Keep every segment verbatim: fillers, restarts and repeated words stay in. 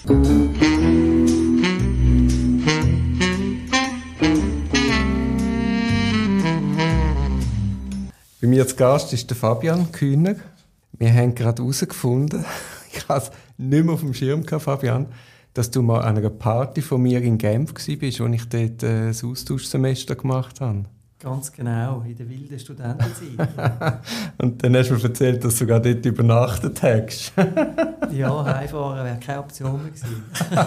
Bei mir zu Gast ist der Fabian Kühner. Wir haben gerade herausgefunden, ich habe es nicht mehr auf dem Schirm gehabt, Fabian, dass du mal an einer Party von mir in Genf warst, als ich dort äh, das Austauschsemester gemacht habe. Ganz genau, in der wilden Studentenzeit. Und dann hast du mir erzählt, dass du sogar dort übernachtet hast. Ja, heimfahren wäre keine Option mehr gewesen.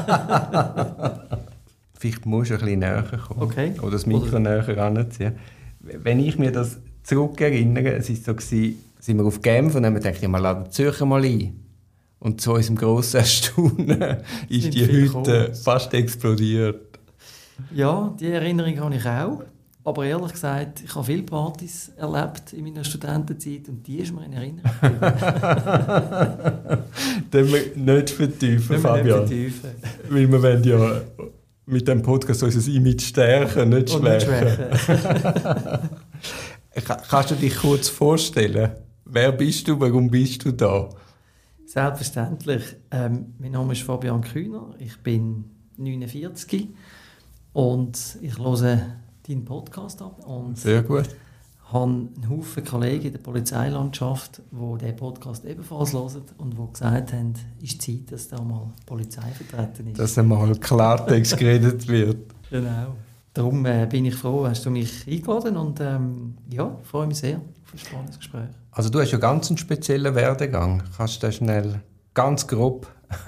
Vielleicht musst du ein bisschen näher kommen. Okay. Oder das Mikro Oder... näher heranziehen. Wenn ich mir das zurückerinnere, es war so, gewesen, sind wir auf Genf und dann haben wir gedacht, ja, wir laden Zürcher mal ein. Und zu unserem grossen Erstaunen ist die Hütte fast explodiert. Ja, die Erinnerung habe ich auch. Aber ehrlich gesagt, ich habe viele Partys erlebt in meiner Studentenzeit und die ist mir in Erinnerung geblieben. Dann wir nicht vertiefen, Fabian. Nicht vertiefen. Weil wir wollen ja mit dem Podcast unser Image stärken, nicht schwächen. Kannst du dich kurz vorstellen? Wer bist du, warum bist du da? Selbstverständlich. Ähm, mein Name ist Fabian Kühner, ich bin neunundvierzig und ich höre deinen Podcast ab. Und sehr gut. Ich habe einen Haufen Kollegen in der Polizeilandschaft, die diesen Podcast ebenfalls hören und die gesagt haben, es ist Zeit, dass da mal Polizei vertreten ist. Dass einmal Klartext geredet wird. Genau. Darum äh, bin ich froh, hast du mich eingeladen und ähm, ja, freue mich sehr auf ein spannendes Gespräch. Also du hast ja ganz einen speziellen Werdegang. Kannst du das schnell, ganz grob?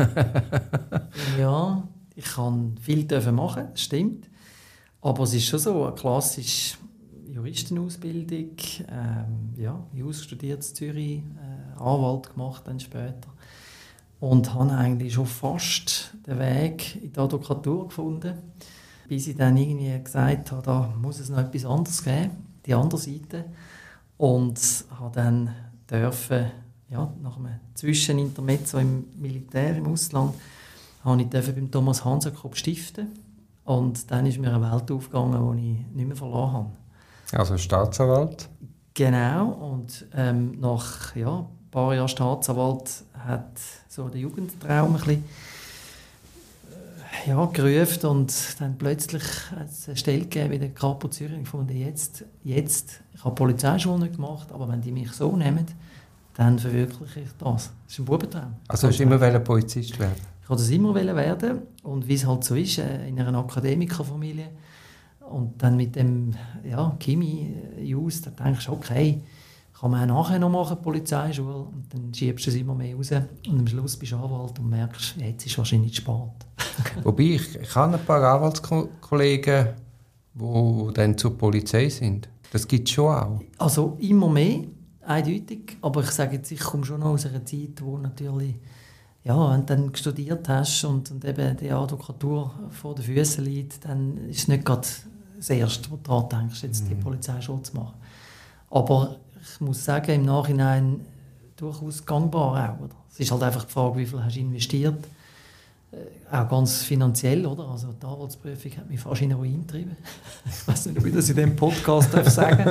Ja, ich kann viel machen, das stimmt. Aber es ist schon so, eine klassische Juristenausbildung, ähm, ja, Jus studiert in Zürich, äh, Anwalt gemacht dann später. Und habe eigentlich schon fast den Weg in die Advokatur gefunden, bis ich dann irgendwie gesagt habe, da muss es noch etwas anderes geben, die andere Seite. Und habe dann dürfen, ja, nach einem Zwischenintermezzo im Militär im Ausland, habe ich beim Thomas Hansakob stiften. Und dann ist mir eine Welt aufgegangen, die ich nicht mehr verloren habe. Also Staatsanwalt? Genau. Und ähm, nach ja, ein paar Jahren Staatsanwalt hat so der Jugendtraum ein bisschen ja, gerufen und dann plötzlich hat es eine Stelle gegeben in der Kapo Zürich. Ich fand, jetzt, jetzt, ich habe die Polizeischule nicht gemacht, aber wenn die mich so nehmen, dann verwirkliche ich das. Das ist ein Bubentraum. Also hast du immer Polizist werden? Ich wollte das immer werden und wie es halt so ist, in einer Akademikerfamilie und dann mit dem ja, Kimi Jus, da denkst du, okay, kann man auch nachher noch machen, Polizeischule, und dann schiebst du es immer mehr raus und am Schluss bist du Anwalt und merkst, jetzt ist wahrscheinlich zu spät. Wobei, ich, ich habe ein paar Anwaltskollegen, die dann zur Polizei sind. Das gibt es schon auch. Also immer mehr, eindeutig, aber ich sage jetzt, ich komme schon noch aus einer Zeit, wo natürlich, ja, wenn du dann studiert hast und, und eben die Advokatur vor den Füßen liegt, dann ist es nicht gerade das Erste, wo du daran denkst, jetzt die Polizeischule zu machen. Aber ich muss sagen, im Nachhinein durchaus gangbar auch. Oder? Es ist halt einfach die Frage, wie viel hast du investiert. Äh, auch ganz finanziell, oder? Also die Anwaltsprüfung hat mich fast in den Ruin getrieben. Ich weiß nicht, ob ich das in diesem Podcast sagen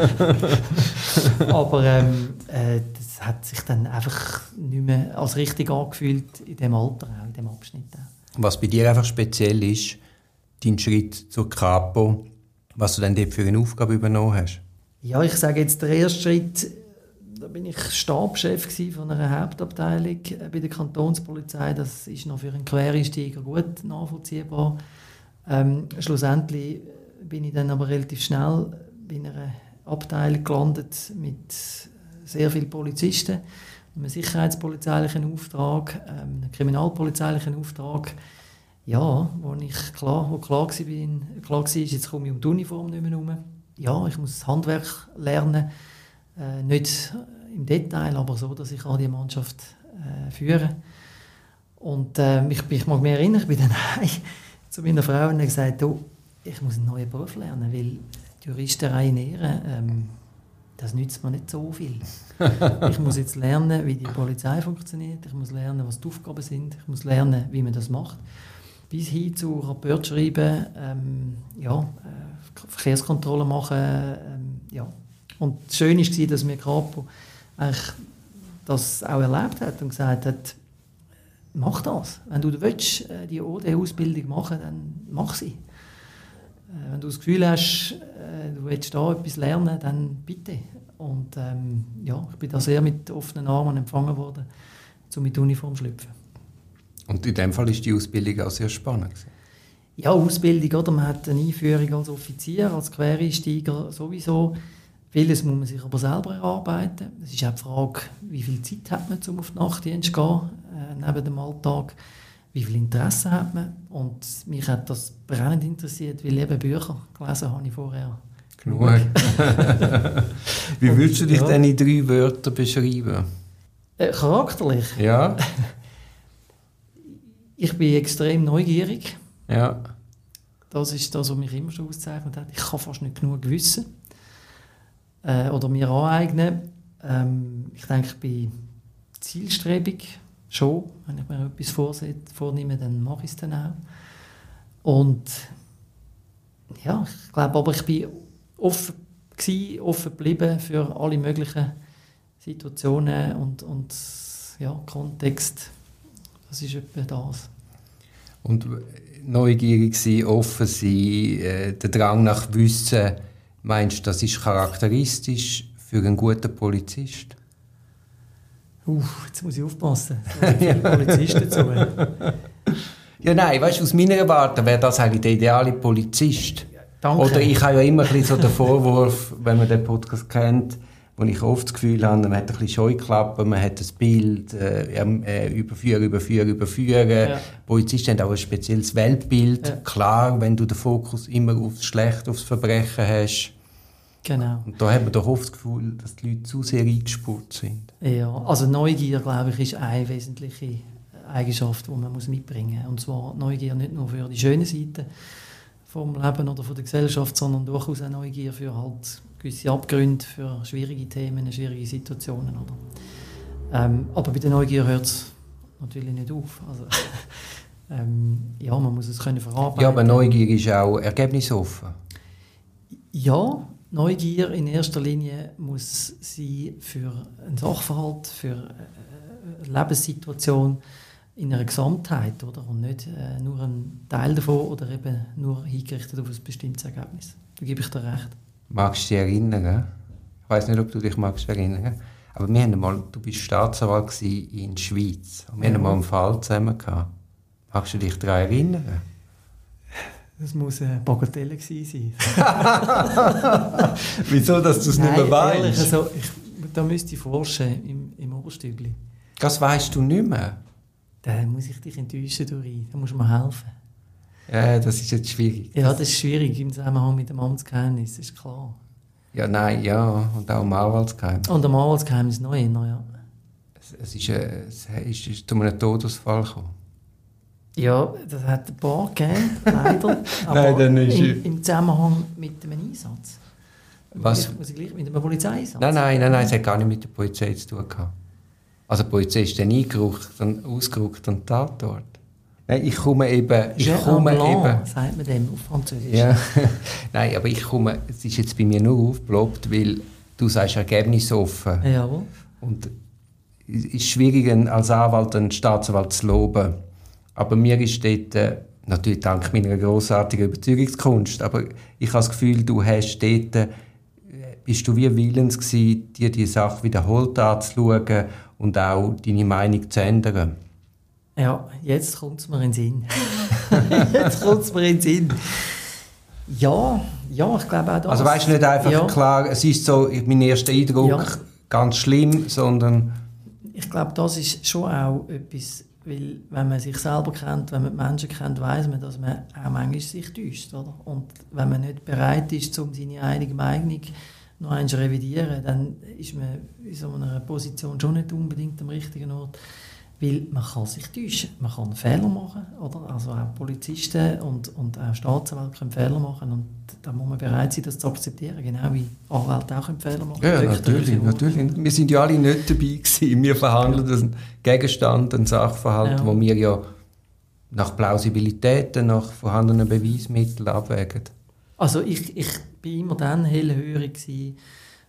darf. Aber ähm, äh, das hat sich dann einfach nicht mehr als richtig angefühlt in diesem Alter, auch in diesem Abschnitt. Auch. Was bei dir einfach speziell ist, dein Schritt zur Kapo, was du dann dort für eine Aufgabe übernommen hast? Ja, ich sage jetzt, der erste Schritt, da bin ich Stabschef von einer Hauptabteilung bei der Kantonspolizei. Das ist noch für einen Quereinsteiger gut nachvollziehbar. Ähm, schlussendlich bin ich dann aber relativ schnell bei einer Abteilung gelandet mit sehr vielen Polizisten, einem sicherheitspolizeilichen Auftrag, ähm, einem kriminalpolizeilichen Auftrag. Ja, wo ich klar, wo klar war, klar war, jetzt komme ich um die Uniform nicht mehr herum. Ja, ich muss das Handwerk lernen, äh, nicht im Detail, aber so, dass ich all die Mannschaft äh, führe. Und äh, ich, ich mag mich erinnern, ich bin dann zu meiner Frau und habe gesagt, oh, ich muss einen neuen Beruf lernen, weil die Juristerei nähren, ähm, das nützt mir nicht so viel. Ich muss jetzt lernen, wie die Polizei funktioniert, ich muss lernen, was die Aufgaben sind, ich muss lernen, wie man das macht. Bis hin zu Rapport schreiben, ähm, ja, äh, Verkehrskontrollen machen. Ähm, ja. Und das Schöne war, dass mir Kapo eigentlich das auch erlebt hat und gesagt hat, mach das. Wenn du willst, die O D-Ausbildung machen, dann mach sie. Wenn du das Gefühl hast, du willst da etwas lernen, dann bitte. Und ähm, ja, ich bin da sehr mit offenen Armen empfangen worden, um mit der Uniform zu schlüpfen. Und in dem Fall war die Ausbildung auch sehr spannend. Ja, Ausbildung, oder? Man hat eine Einführung als Offizier, als Quereinsteiger sowieso. Vieles muss man sich aber selber erarbeiten. Es ist auch die Frage, wie viel Zeit hat man, um auf den Nachtdienst zu gehen, äh, neben dem Alltag. Wie viel Interesse hat man? Und mich hat das brennend interessiert, weil eben Bücher gelesen habe ich vorher. Genug. Wie würdest du dich ja. denn in drei Wörtern beschreiben? Äh, charakterlich? Ja. Ich bin extrem neugierig. Ja. Das ist das, was mich immer schon auszeichnet hat. Ich kann fast nicht genug wissen. Äh, oder mir aneignen. Ähm, ich denke, ich bin zielstrebig. Schon. Wenn ich mir etwas vorset, vornehme, dann mache ich es dann auch. Und ja, ich glaube aber, ich bin offen gewesen, offen geblieben für alle möglichen Situationen und, und ja, Kontext. Das ist etwa das. Und neugierig sein, offen sein, äh, der Drang nach Wissen, meinst du, das ist charakteristisch für einen guten Polizist? Uh, jetzt muss ich aufpassen. Es sind viele Polizisten zu. Ja, nein, weißt du, aus meiner Warte wäre das eigentlich der ideale Polizist. Danke. Oder ich habe ja immer ein bisschen so den Vorwurf, wenn man den Podcast kennt, wo ich oft das Gefühl habe, man hat ein bisschen Scheuklappen, man hat das Bild, äh, äh, überführen, überführen, überführen. Ja. Polizisten haben auch ein spezielles Weltbild. Ja. Klar, wenn du den Fokus immer aufs Schlechte, aufs Verbrechen hast. Genau. Und da hat man doch oft das Gefühl, dass die Leute zu sehr eingespurt sind. Ja, also Neugier, glaube ich, ist eine wesentliche Eigenschaft, die man mitbringen muss. Und zwar Neugier nicht nur für die schönen Seiten vom Leben oder von der Gesellschaft, sondern durchaus auch Neugier für halt gewisse Abgründe, für schwierige Themen, schwierige Situationen. Oder? Ähm, aber bei der Neugier hört es natürlich nicht auf. Also, ähm, ja, man muss es können verarbeiten. Ja, aber Neugier ist auch ergebnisoffen. Ja, Neugier in erster Linie muss sie für einen Sachverhalt, für eine Lebenssituation in einer Gesamtheit, oder? Und nicht äh, nur ein Teil davon oder eben nur hingerichtet auf ein bestimmtes Ergebnis. Da gebe ich dir recht. Magst du dich erinnern? Ich weiss nicht, ob du dich magst erinnern. Aber wir haben mal, du bist Staatsanwalt in der Schweiz. Und wir ja. haben mal einen Fall zusammen gehabt. Magst du dich daran erinnern? Das muss eine Bagatelle gewesen sein. Wieso, dass du es nicht mehr weißt? Ehrlich, also, ich, da müsste ich forschen im, im Oberstübli. Das weißt du nicht mehr? Da muss ich dich enttäuschen, Dori. Da musst du mir helfen. Ja, das ist jetzt schwierig. Ja, das ist schwierig im Zusammenhang mit dem Amtsgeheimnis, das ist klar. Ja, nein, ja. Und auch im Anwaltsgeheimnis. Und im Anwaltsgeheimnis noch eher, ja. Es, es, ist, äh, es ist, ist zu einem Todesfall gekommen. Ja, das hat ein paar gegeben, leider. Aber nein, dann ist im, im Zusammenhang mit einem Einsatz. Was? Muss ich gleich mit einem Polizeieinsatz? Nein, nein, nein, nein, es hat gar nicht mit der Polizei zu tun gehabt. Also die Polizei ist dann eingerückt und ausgerückt an den Tatort. Nein, ich komme eben... Ich komme eben, sagt man dem auf Französisch. Ja. Nein, aber ich komme... Es ist jetzt bei mir nur aufgeploppt, weil du sagst ergebnisoffen. Jawohl. Und es ist schwierig, als Anwalt einen Staatsanwalt zu loben. Aber mir ist dort, äh, natürlich dank meiner grossartigen Überzeugungskunst, aber ich habe das Gefühl, du hast dort, äh, bist du wie willens gewesen, dir die Sache wiederholt anzuschauen und auch deine Meinung zu ändern. Ja, jetzt kommt es mir in den Sinn. jetzt kommt es mir in den Sinn. Ja, ja, ich glaube auch das. Also weißt du nicht einfach ja. klar, es ist so mein erster Eindruck, ja. ganz schlimm, sondern... Ich glaube, das ist schon auch etwas, weil wenn man sich selber kennt, wenn man die Menschen kennt, weiss man, dass man auch manchmal sich täuscht, oder? Und wenn man nicht bereit ist, um seine eigene Meinung noch einmal zu revidieren, dann ist man in so einer Position schon nicht unbedingt am richtigen Ort. Weil man kann sich täuschen, man kann Fehler machen, oder? Also auch Polizisten und, und auch Staatsanwälte können Fehler machen und da muss man bereit sein, das zu akzeptieren, genau wie Anwälte auch Fehler machen können. Ja, natürlich, natürlich. Wir sind ja alle nicht dabei gewesen. Wir verhandeln einen Gegenstand, einen Sachverhalt, ja. wo wir ja nach Plausibilitäten, nach vorhandenen Beweismitteln abwägen. Also ich, ich bin immer dann hellhörig gewesen,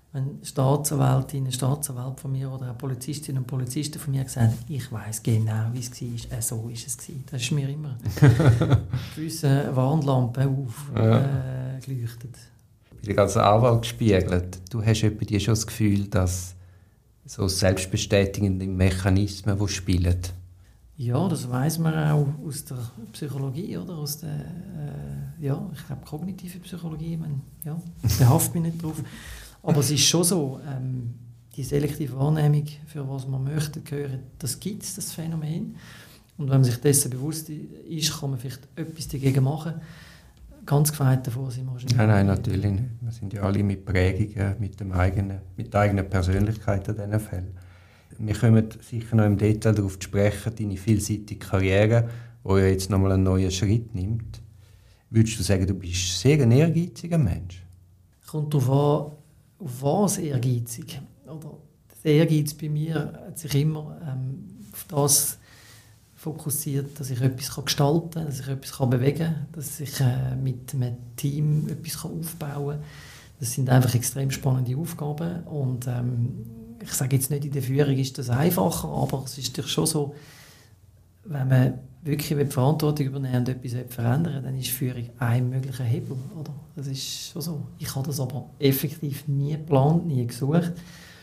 wenn Staatsanwältinnen, Staatsanwälte von mir oder auch Polizistinnen und Polizisten von mir gesagt haben, ich weiss genau, wie es war, äh, so ist es gewesen. Das ist mir immer gewisse Warnlampe aufgeleuchtet. Äh, ja. Als Anwalt gespiegelt, du hast bei dir schon das Gefühl, dass so selbstbestätigende Mechanismen, die spielen? Ja, das weiss man auch aus der Psychologie, oder? Aus der, äh, ja, ich glaube, kognitive Psychologie, man, ja, behaftet mich nicht drauf. Aber es ist schon so, ähm, die selektive Wahrnehmung, für was man möchte gehören, das gibt es, das Phänomen. Und wenn man sich dessen bewusst ist, kann man vielleicht etwas dagegen machen. Ganz gefeit davor sind wir wahrscheinlich. Nein, nein, natürlich nicht. Wir sind ja alle mit Prägungen, mit, dem eigenen, mit der eigenen Persönlichkeit in diesen Fällen. Wir kommen sicher noch im Detail darauf zu sprechen, deine vielseitige Karriere, die ja jetzt nochmal einen neuen Schritt nimmt. Würdest du sagen, du bist sehr ein ehrgeiziger Mensch? Kommt darauf an, auf was ehrgeizig. Oder der Ehrgeiz bei mir hat sich immer ähm, auf das fokussiert, dass ich etwas gestalten kann, dass ich etwas bewegen kann, dass ich äh, mit einem Team etwas aufbauen kann. Das sind einfach extrem spannende Aufgaben und ähm, ich sage jetzt nicht, in der Führung ist das einfacher, aber es ist doch schon so, wenn man wirklich die Verantwortung übernehmen und etwas verändern, dann ist Führung ein möglicher Hebel. Oder? Das ist schon so. Ich habe das aber effektiv nie geplant, nie gesucht.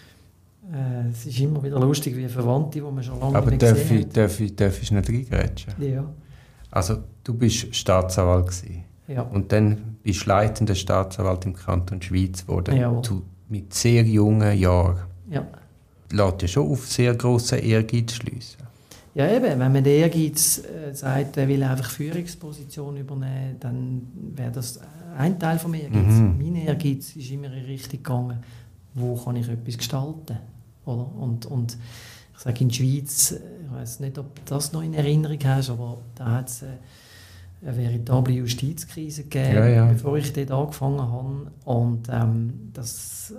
Äh, es ist immer wieder lustig, wie Verwandte, die man schon lange aber nicht mehr gesehen hat. Aber darf ich, darf ich nicht reingrätschen? Ja. Also, du bist Staatsanwalt gewesen. Ja. Und dann bist du leitender Staatsanwalt im Kanton Schweiz geworden. Ja. Du, mit sehr jungen Jahren. Ja. Lässt ja schon auf sehr grossen Ehrgeiz schliessen. Ja, eben. Wenn man den Ehrgeiz äh, sagt, er will einfach Führungsposition übernehmen, dann wäre das ein Teil vom Ehrgeiz. Mhm. Mein Ehrgeiz ist immer in die Richtung gegangen, wo kann ich etwas gestalten, oder? Und, und ich sage in der Schweiz, ich weiß nicht, ob du das noch in Erinnerung hast, aber da hat es eine veritable Justizkrise gegeben, ja, ja. bevor ich dort angefangen habe. Und ähm, das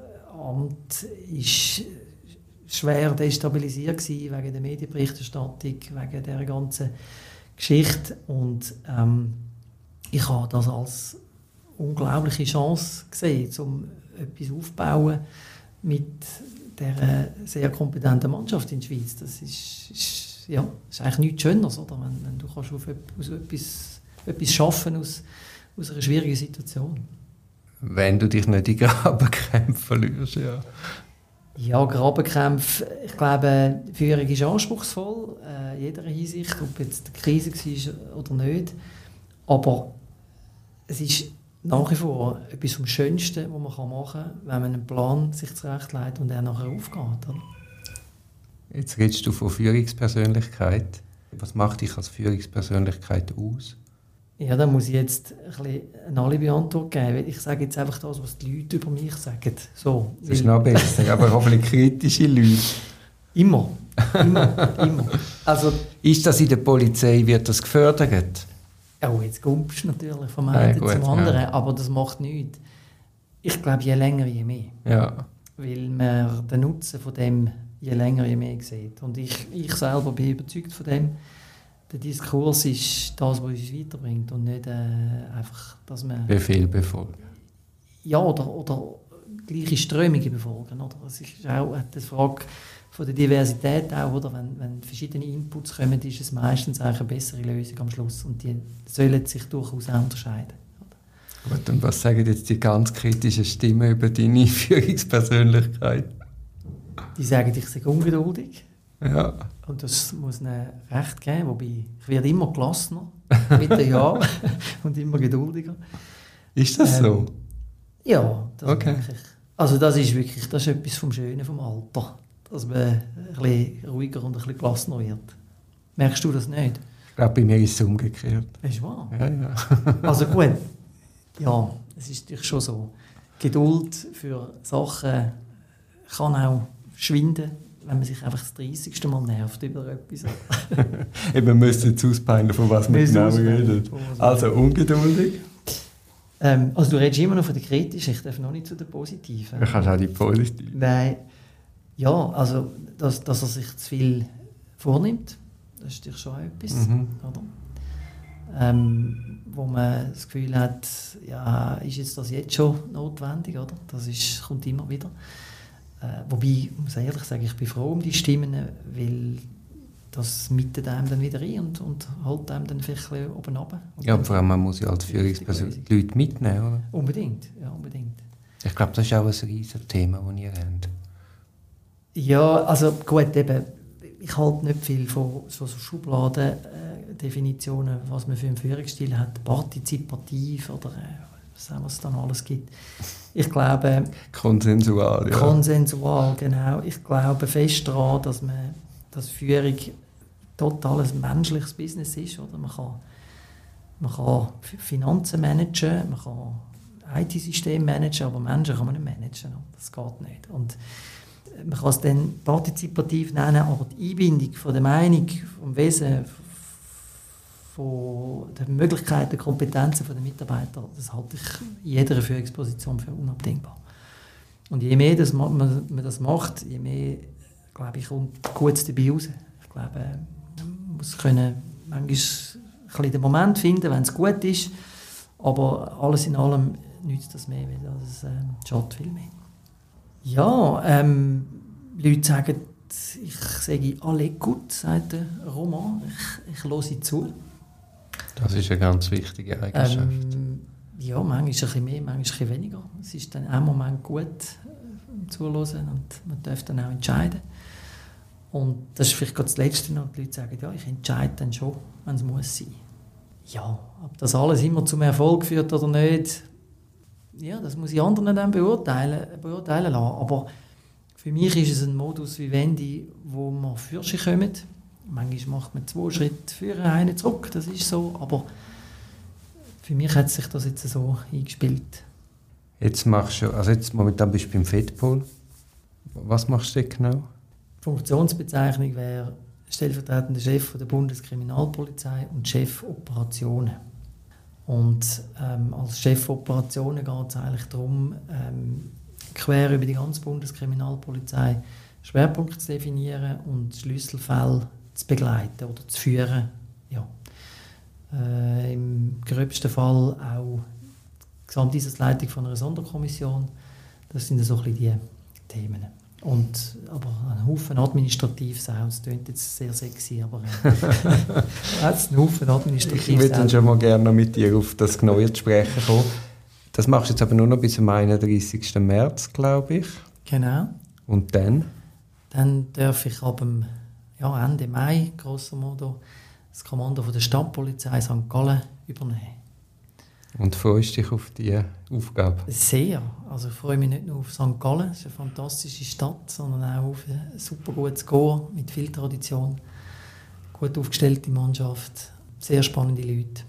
Amt ist schwer destabilisiert gewesen, wegen der Medienberichterstattung, wegen dieser ganzen Geschichte. Und ähm, ich habe das als unglaubliche Chance gesehen, um etwas aufzubauen mit dieser sehr kompetenten Mannschaft in der Schweiz. Das ist, ist, ja, ist eigentlich nichts Schöneres, oder? Wenn, wenn du kannst auf etwas, etwas schaffen aus, aus einer schwierigen Situation. Wenn du dich nicht in Grabenkämpfe verlierst, ja. Ja, Grabenkämpfe, ich glaube, die Führung ist anspruchsvoll, äh, in jeder Hinsicht, ob jetzt die Krise war oder nicht. Aber es ist nach wie vor etwas vom Schönsten, was man machen kann, wenn man einen Plan sich zurechtlegt und er nachher aufgeht. Oder? Jetzt redest du von Führungspersönlichkeit. Was macht dich als Führungspersönlichkeit aus? Ja, da muss ich jetzt ein bisschen eine Alibi-Antwort geben. Ich sage jetzt einfach das, was die Leute über mich sagen. So, das ist noch besser, aber hoffentlich kritische Leute. Immer, immer, immer. Also, ist das in der Polizei, wird das gefördert? Oh, jetzt kommst du natürlich vom einen Nein, zum anderen, ja. Aber das macht nichts. Ich glaube, je länger, je mehr. Ja. Weil man den Nutzen von dem je länger, je mehr sieht. Und ich, ich selber bin überzeugt von dem. Der Diskurs ist das, was uns weiterbringt und nicht äh, einfach, dass man... Befehl befolgen. Ja, oder, oder gleiche Strömungen befolgen. Oder? Das ist auch die Frage von der Diversität auch, oder? Wenn, wenn verschiedene Inputs kommen, ist es meistens eine bessere Lösung am Schluss und die sollen sich durchaus auch unterscheiden. Oder? Gut, und was sagen jetzt die ganz kritischen Stimmen über deine Führungspersönlichkeit? Die sagen, ich sei ungeduldig. Ja. Und das muss ihnen recht geben, wobei ich werde immer gelassener mit den Jahren und immer geduldiger. Ist das ähm, so? Ja, das okay. denke ich. Also das ist wirklich, das ist etwas vom Schönen vom Alter, dass man ein bisschen ruhiger und ein bisschen gelassener wird. Merkst du das nicht? Ich glaube, bei mir ist es umgekehrt. Ist wahr? Ja, ja. Also gut, ja, es ist natürlich schon so. Geduld für Sachen kann auch schwinden, wenn man sich einfach das dreißigste Mal nervt über etwas. Wir müssen jetzt auspeilen, von was wir genau reden. Also ungeduldig. Ähm, also du redest immer noch von der kritischen, ich darf noch nicht zu der positiven. Du kannst auch die positive. Nein. Ja, also dass, dass er sich zu viel vornimmt, das ist natürlich schon etwas. Mhm. Oder? ähm, wo man das Gefühl hat, ja, ist jetzt das jetzt schon notwendig, oder? Das ist, kommt immer wieder. Äh, wobei, ich muss ehrlich sagen, ich bin froh um die Stimmen, weil das mietet einem dann wieder rein und, und holt einem dann vielleicht ein bisschen oben runter. Ja, und vor allem, man muss ja als Führungsperson die Leute mitnehmen, oder? Unbedingt, ja, unbedingt. Ich glaube, das ist auch ein riesiges Thema, das ihr habt. Ja, also gut, eben, ich halte nicht viel von so, so Schubladen-Definitionen, äh, was man für einen Führungsstil hat, partizipativ oder äh, was es dann alles gibt. Ich glaube... Konsensual, ja. Konsensual, genau. Ich glaube fest daran, dass, man, dass Führung total ein menschliches Business ist. Oder? Man kann, man kann Finanzen managen, man kann I T-Systeme managen, aber Menschen kann man nicht managen. Das geht nicht. Und man kann es dann partizipativ nennen, aber die Einbindung von der Meinung, vom Wesen, von den Möglichkeiten, den Kompetenzen der Mitarbeiter, das halte ich in jeder Führungsposition für unabdingbar. Und je mehr das man, man das macht, je mehr, glaube ich, kommt Gutes dabei raus. Ich glaube, man muss können manchmal ein bisschen den Moment finden, wenn es gut ist, aber alles in allem nützt das mehr, weil das äh, schadet viel mehr. Ja, ähm, Leute sagen, ich sage alle gut, sagt der Roman. Ich, ich höre sie zu. Das ist eine ganz wichtige Eigenschaft. Ähm, ja, manchmal ein bisschen mehr, manchmal ein bisschen weniger. Es ist dann auch im Moment gut äh, zuhören und man darf dann auch entscheiden. Und das ist vielleicht gerade das Letzte noch. Die Leute sagen, ja, ich entscheide dann schon, wenn es muss sein. Ja, ob das alles immer zum Erfolg führt oder nicht, ja, das muss ich anderen dann beurteilen, beurteilen lassen. Aber für mich ist es ein Modus vivendi, wo man für sich kommt. Manchmal macht man zwei Schritte für einen zurück, das ist so. Aber für mich hat sich das jetzt so eingespielt. Jetzt machst du, also jetzt momentan bist du beim Fedpol. Was machst du genau? Die Funktionsbezeichnung wäre stellvertretender Chef der Bundeskriminalpolizei und Chef Operationen. Und ähm, als Chef Operationen geht es eigentlich darum, ähm, quer über die ganze Bundeskriminalpolizei Schwerpunkte zu definieren und Schlüsselfälle zu begleiten oder zu führen. Ja. Äh, Im gröbsten Fall auch die Gesamteinsatzleitung von einer Sonderkommission. Das sind so ein bisschen die Themen. Und, aber ein Haufen administrativ sein, das klingt jetzt sehr sexy, aber äh, ein Haufen administrativ. Ich würde dann schon mal gerne mit dir auf das Neue zu sprechen kommen. Das machst du jetzt aber nur noch bis zum einunddreißigsten März, glaube ich. Genau. Und dann? Dann darf ich ab dem, ja, Ende Mai, grosso modo, das Kommando von der Stadtpolizei Sankt Gallen übernehmen. Und freust du dich auf diese Aufgabe? Sehr. Also ich freue mich nicht nur auf Sankt Gallen, es ist eine fantastische Stadt, sondern auch auf ein super gutes Chor mit viel Tradition, gut aufgestellte Mannschaft, sehr spannende Leute.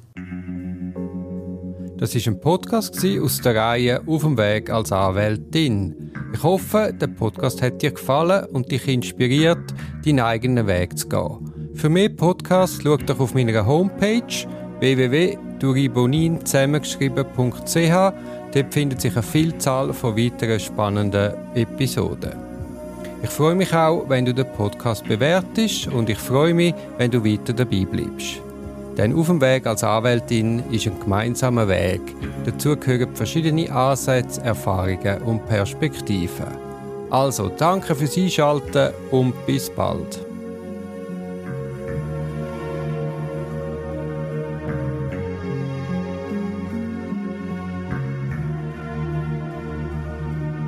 Das war ein Podcast aus der Reihe «Auf dem Weg als Anwältin». Ich hoffe, der Podcast hat dir gefallen und dich inspiriert, deinen eigenen Weg zu gehen. Für mehr Podcasts schau doch auf meiner Homepage w w w punkt duribonin zusammengeschrieben punkt c h. Dort findet sich eine Vielzahl von weiteren spannenden Episoden. Ich freue mich auch, wenn du den Podcast bewertest und ich freue mich, wenn du weiter dabei bleibst. Denn auf dem Weg als Anwältin ist ein gemeinsamer Weg. Dazu gehören verschiedene Ansätze, Erfahrungen und Perspektiven. Also, danke fürs Einschalten und bis bald.